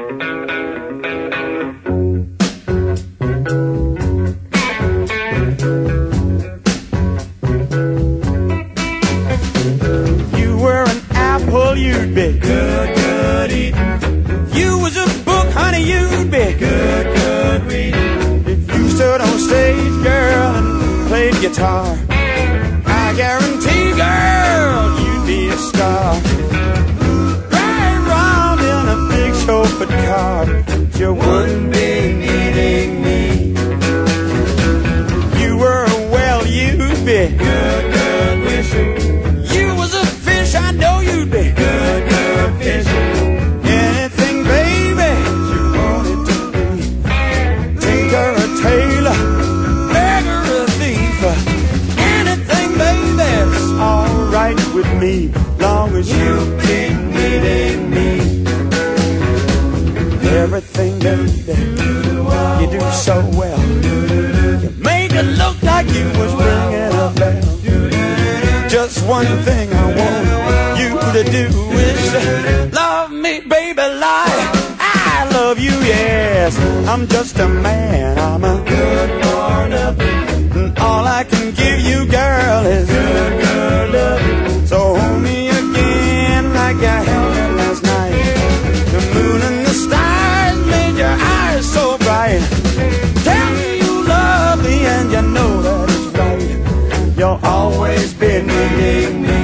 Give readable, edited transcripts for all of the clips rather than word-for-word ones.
You were an apple, you'd be good, good eating. If you was a book, honey, you'd be good, good reading. If you stood on stage, girl, and played guitar, I guarantee, girl, you'd be a star. Right round in a big chauffeured car, you wouldn't be needing me. You were a well, you'd be good, good wishing. You was a fish, I know you'd be good, good fishing. Anything, baby, you wanted to be. Tinker or tailor, beggar or thief. Anything, baby, it's alright with me, long as you keep needing me. Everything, baby, you do so well. You make it look like you was ringing a bell. Just one thing I want you to do is love me, baby, like I love you, yes. I'm just a man, I'm a good for nothing, and all I can give you, girl, is good, good love. So hold me again like I held you last night. The moon and the stars made your eyes so bright. Tell me you love me and you know that it's right. You'll always be needing me.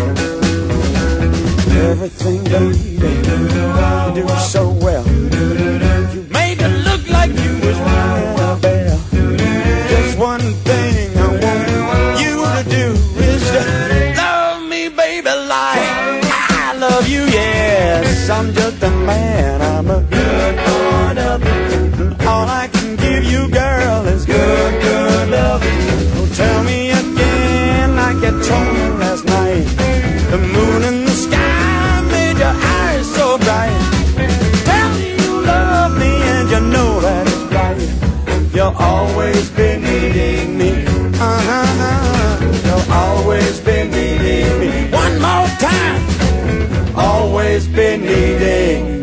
Everything, baby, you do so well. You make it look like you was ringing a bell. Just one thing I want you to do is to love me, baby, like I love you, yes. I'm just a man, I'm a good for nothing, and all I can give you, girl, is good, good love. Oh, tell me again like you told me last night. The moon and the sky made your eyes so bright. Tell me you love me and you know that it's right. You'll always be needing me. You'll always be needing me. One more time. Always be needing